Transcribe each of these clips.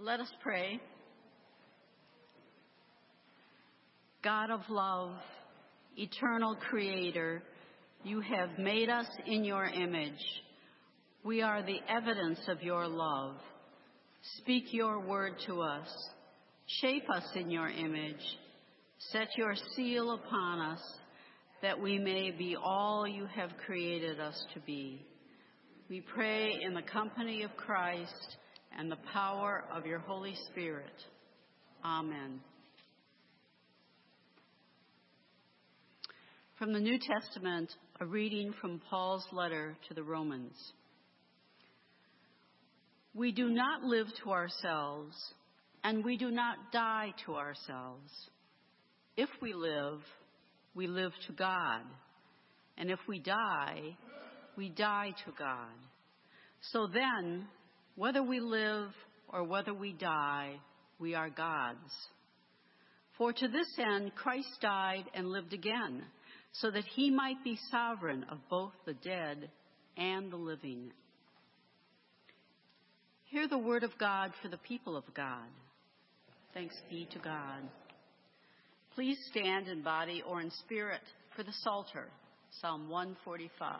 Let us pray. God of love, eternal creator, you have made us in your image. We are the evidence of your love. Speak your word to us. Shape us in your image. Set your seal upon us, that we may be all you have created us to be. We pray in the company of Christ and the power of your Holy Spirit. Amen. From the New Testament, a reading from Paul's letter to the Romans. We do not live to ourselves, and we do not die to ourselves. If we live to God. And if we die to God. So then, whether we live or whether we die, we are God's. For to this end Christ died and lived again, so that he might be sovereign of both the dead and the living. Hear the word of God for the people of God. Thanks be to God. Please stand in body or in spirit for the Psalter, Psalm 145.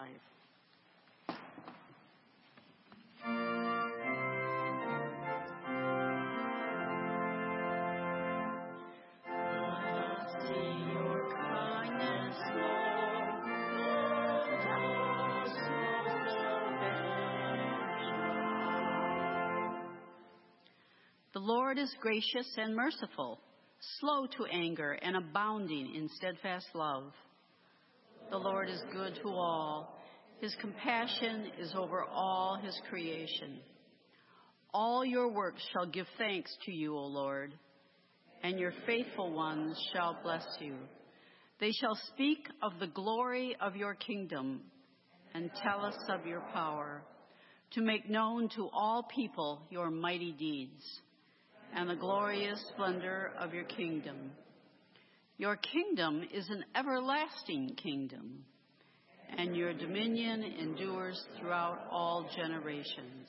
The Lord is gracious and merciful, slow to anger and abounding in steadfast love. The Lord is good to all. His compassion is over all his creation. All your works shall give thanks to you, O Lord, and your faithful ones shall bless you. They shall speak of the glory of your kingdom and tell us of your power, to make known to all people your mighty deeds and the glorious splendor of your kingdom. Your kingdom is an everlasting kingdom, and your dominion endures throughout all generations.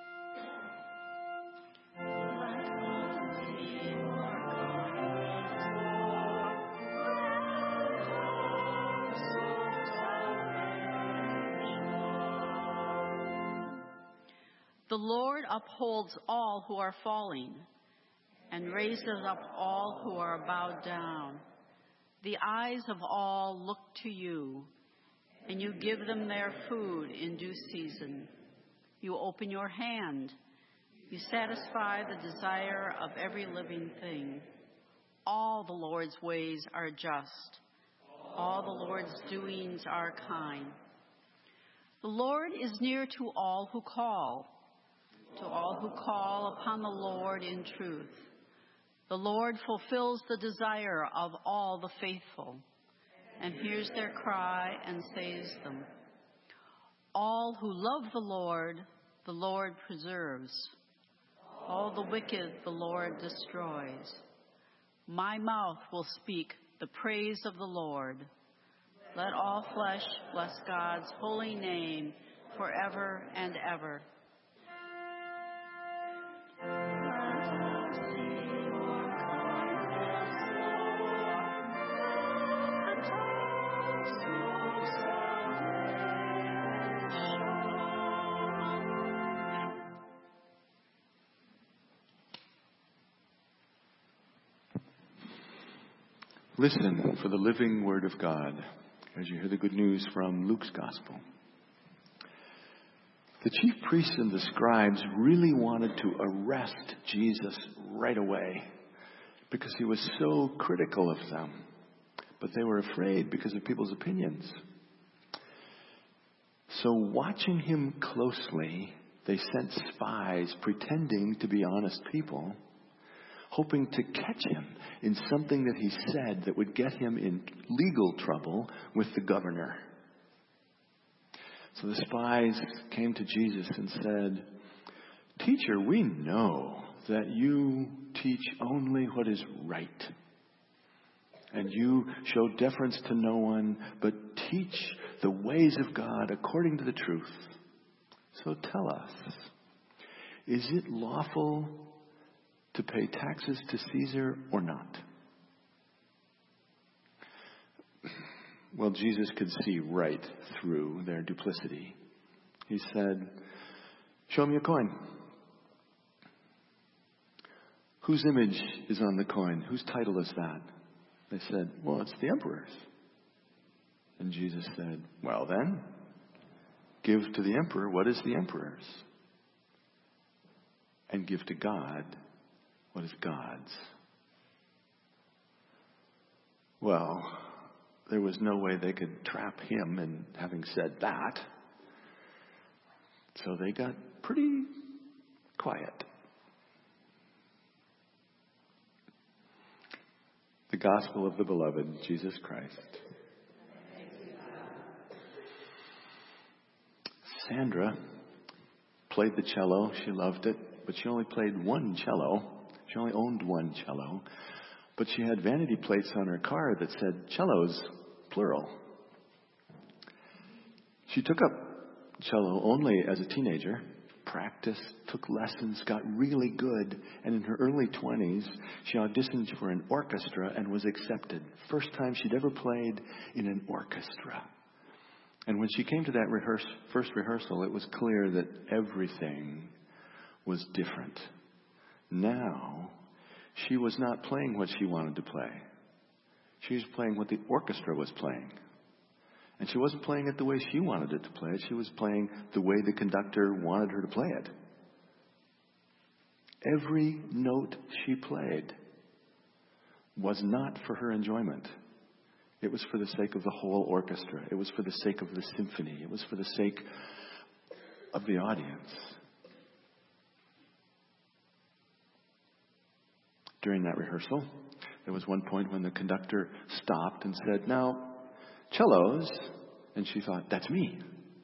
The Lord upholds all who are falling, and raises up all who are bowed down. The eyes of all look to you, and you give them their food in due season. You open your hand. You satisfy the desire of every living thing. All the Lord's ways are just. All the Lord's doings are kind. The Lord is near to all who call upon the Lord in truth. The Lord fulfills the desire of all the faithful and hears their cry and saves them. All who love the Lord preserves. All the wicked the Lord destroys. My mouth will speak the praise of the Lord. Let all flesh bless God's holy name forever and ever. Listen for the living word of God as you hear the good news from Luke's gospel. The chief priests and the scribes really wanted to arrest Jesus right away because he was so critical of them. But they were afraid because of people's opinions. So watching him closely, they sent spies pretending to be honest people, hoping to catch him in something that he said that would get him in legal trouble with the governor. So the spies came to Jesus and said, "Teacher, we know that you teach only what is right, and you show deference to no one, but teach the ways of God according to the truth. So tell us, is it lawful to pay taxes to Caesar or not? Well, Jesus could see right through their duplicity. He said, "Show me a coin." Whose image is on the coin? Whose title is that? They said, "Well, it's the emperor's." And Jesus said, "Well then, give to the emperor what is the emperor's, and give to God what is God's." Well, there was no way they could trap him in having said that. So they got pretty quiet. The gospel of the beloved Jesus Christ. Sandra played the cello. She loved it, but she only played one cello. She only owned one cello. But she had vanity plates on her car that said cellos, plural. She took up cello only as a teenager, practiced, took lessons, got really good, and in her early 20s, she auditioned for an orchestra and was accepted. First time she'd ever played in an orchestra. And when she came to that first rehearsal, it was clear that everything was different. Now, she was not playing what she wanted to play. She was playing what the orchestra was playing. And she wasn't playing it the way she wanted it to play it. She was playing the way the conductor wanted her to play it. Every note she played was not for her enjoyment. It was for the sake of the whole orchestra. It was for the sake of the symphony. It was for the sake of the audience. During that rehearsal, there was one point when the conductor stopped and said, "Now, cellos," and she thought, "That's me."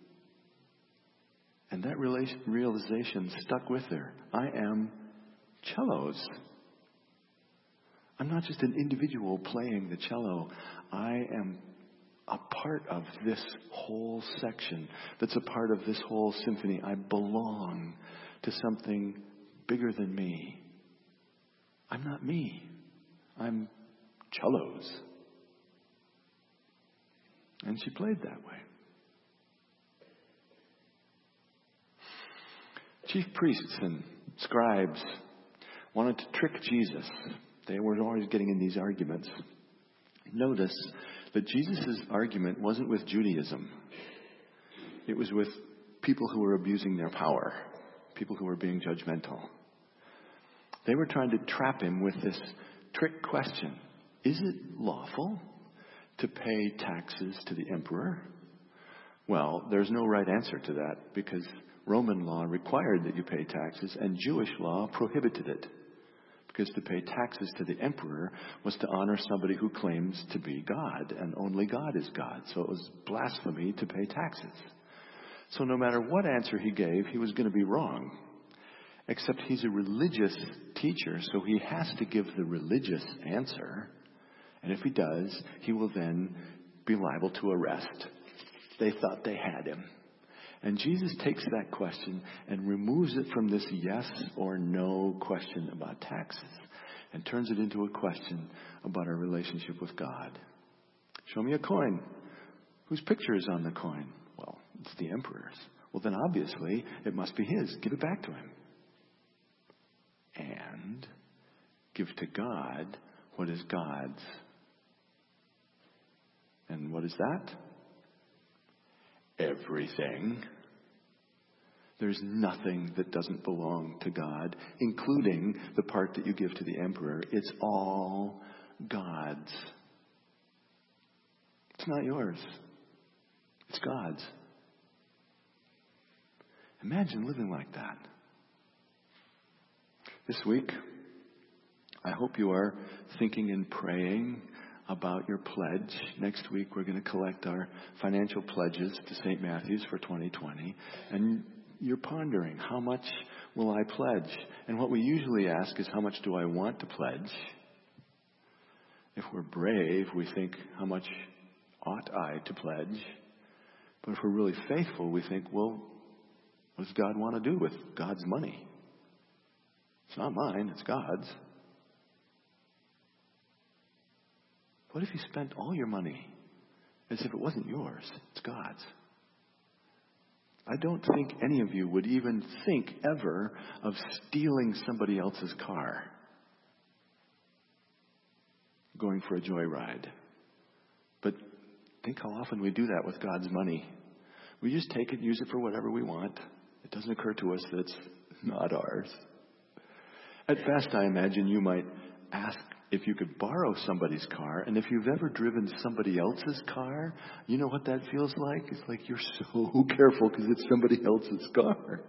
And that realization stuck with her. I am cellos. I'm not just an individual playing the cello. I am a part of this whole section that's a part of this whole symphony. I belong to something bigger than me. I'm not me. I'm cellos. And she played that way. Chief priests and scribes wanted to trick Jesus. They were always getting in these arguments. Notice that Jesus' argument wasn't with Judaism. It was with people who were abusing their power, people who were being judgmental. They were trying to trap him with this trick question. Is it lawful to pay taxes to the emperor? Well, there's no right answer to that because Roman law required that you pay taxes and Jewish law prohibited it. Because to pay taxes to the emperor was to honor somebody who claims to be God, and only God is God. So it was blasphemy to pay taxes. So no matter what answer he gave, he was going to be wrong. Except he's a religious teacher, so he has to give the religious answer. And if he does, he will then be liable to arrest. They thought they had him. And Jesus takes that question and removes it from this yes or no question about taxes and turns it into a question about our relationship with God. Show me a coin. Whose picture is on the coin? Well, it's the emperor's. Well, then obviously it must be his. Give it back to him. And give to God what is God's. And what is that? Everything. There's nothing that doesn't belong to God, including the part that you give to the emperor. It's all God's. It's not yours. It's God's. Imagine living like that. This week, I hope you are thinking and praying about your pledge. Next week, we're going to collect our financial pledges to St. Matthew's for 2020. And you're pondering, how much will I pledge? And what we usually ask is, how much do I want to pledge? If we're brave, we think, how much ought I to pledge? But if we're really faithful, we think, well, what does God want to do with God's money? It's not mine, it's God's. What if you spent all your money as if it wasn't yours? It's God's. I don't think any of you would even think ever of stealing somebody else's car, going for a joyride. But think how often we do that with God's money. We just take it and use it for whatever we want. It doesn't occur to us that it's not ours. At best, I imagine you might ask if you could borrow somebody's car, and if you've ever driven somebody else's car, you know what that feels like? It's like you're so careful because it's somebody else's car.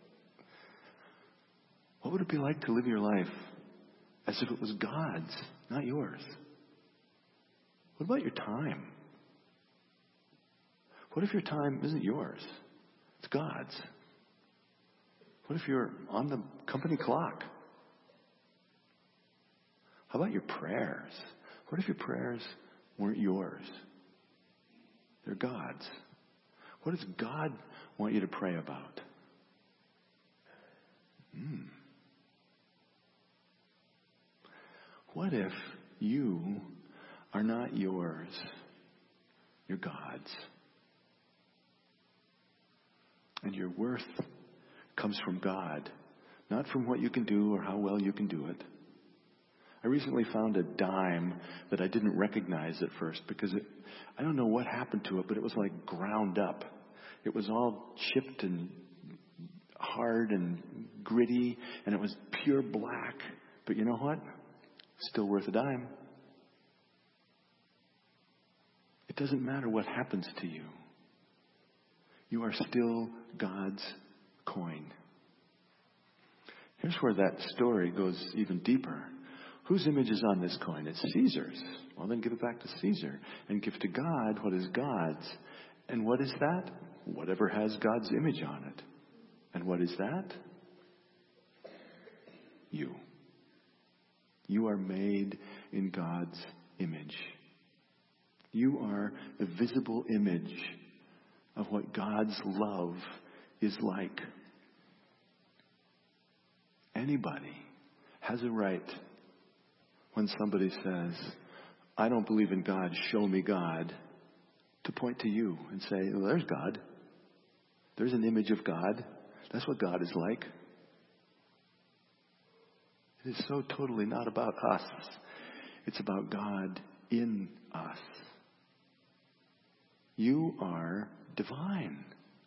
What would it be like to live your life as if it was God's, not yours? What about your time? What if your time isn't yours? It's God's. What if you're on the company clock? How about your prayers? What if your prayers weren't yours? They're God's. What does God want you to pray about? What if you are not yours? You're God's. And your worth comes from God, not from what you can do or how well you can do it. I recently found a dime that I didn't recognize at first because I don't know what happened to it, but it was like ground up. It was all chipped and hard and gritty, and it was pure black. But you know what? Still worth a dime. It doesn't matter what happens to you. You are still God's coin. Here's where that story goes even deeper. Whose image is on this coin? It's Caesar's. Well, then give it back to Caesar and give to God what is God's. And what is that? Whatever has God's image on it. And what is that? You. You are made in God's image. You are the visible image of what God's love is like. Anybody has a right when somebody says, I don't believe in God, show me God, to point to you and say, well, there's God. There's an image of God. That's what God is like. It is so totally not about us. It's about God in us. You are divine.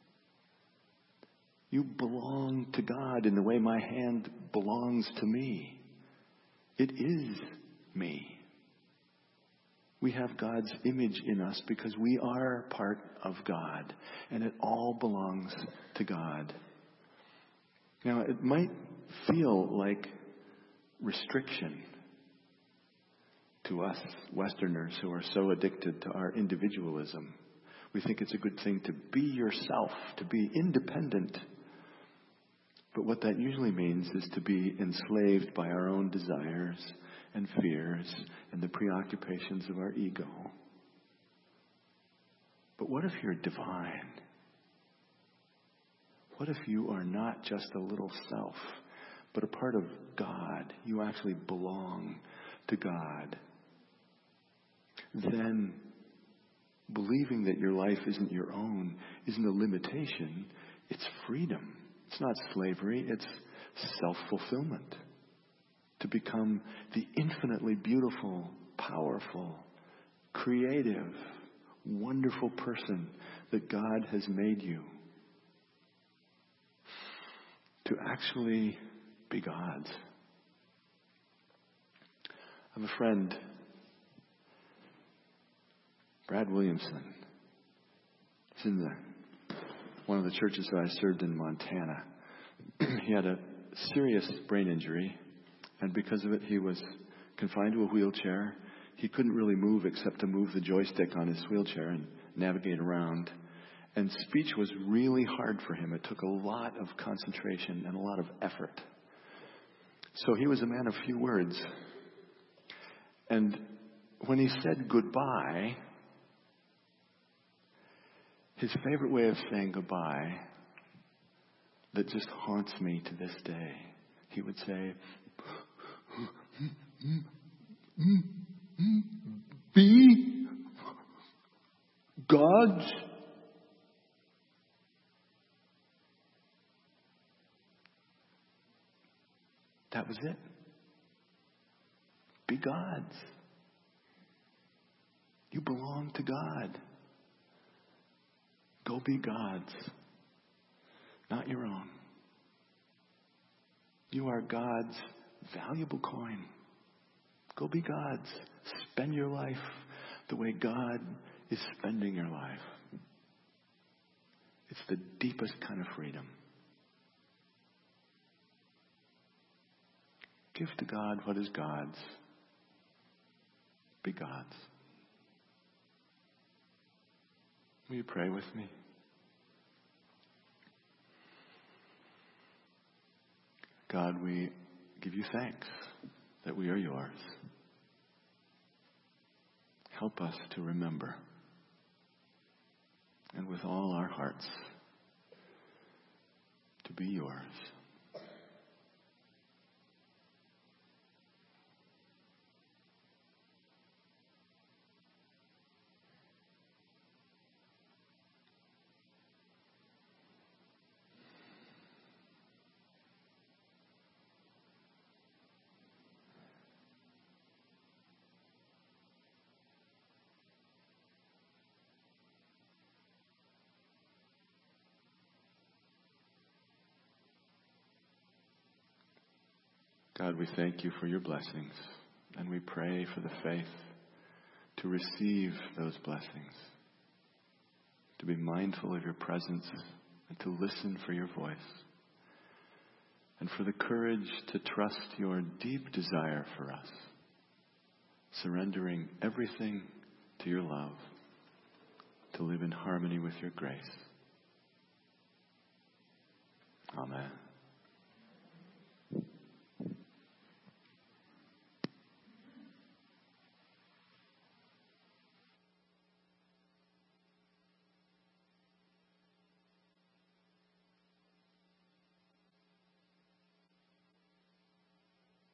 You belong to God in the way my hand belongs to me. It is me. We have God's image in us because we are part of God, and it all belongs to God. Now, it might feel like restriction to us Westerners who are so addicted to our individualism. We think it's a good thing to be yourself, to be independent. But what that usually means is to be enslaved by our own desires and fears and the preoccupations of our ego. But what if you're divine? What if you are not just a little self, but a part of God? You actually belong to God. Then believing that your life isn't your own isn't a limitation, it's freedom. It's not slavery, it's self-fulfillment. To become the infinitely beautiful, powerful, creative, wonderful person that God has made you. To actually be God's. I have a friend, Brad Williamson. He's in one of the churches that I served in Montana. He had a serious brain injury, and because of it, he was confined to a wheelchair. He couldn't really move except to move the joystick on his wheelchair and navigate around. And speech was really hard for him. It took a lot of concentration and a lot of effort. So he was a man of few words. And when he said goodbye, his favorite way of saying goodbye that just haunts me to this day. he would say, be God's. That was it. Be God's. You belong to God. Go be God's, not your own. You are God's valuable coin. Go be God's. Spend your life the way God is spending your life. It's the deepest kind of freedom. Give to God what is God's. Be God's. Will you pray with me? God, we give you thanks that we are yours. Help us to remember, and with all our hearts, to be yours. God, we thank you for your blessings, and we pray for the faith to receive those blessings, to be mindful of your presence, and to listen for your voice, and for the courage to trust your deep desire for us, surrendering everything to your love, to live in harmony with your grace. Amen.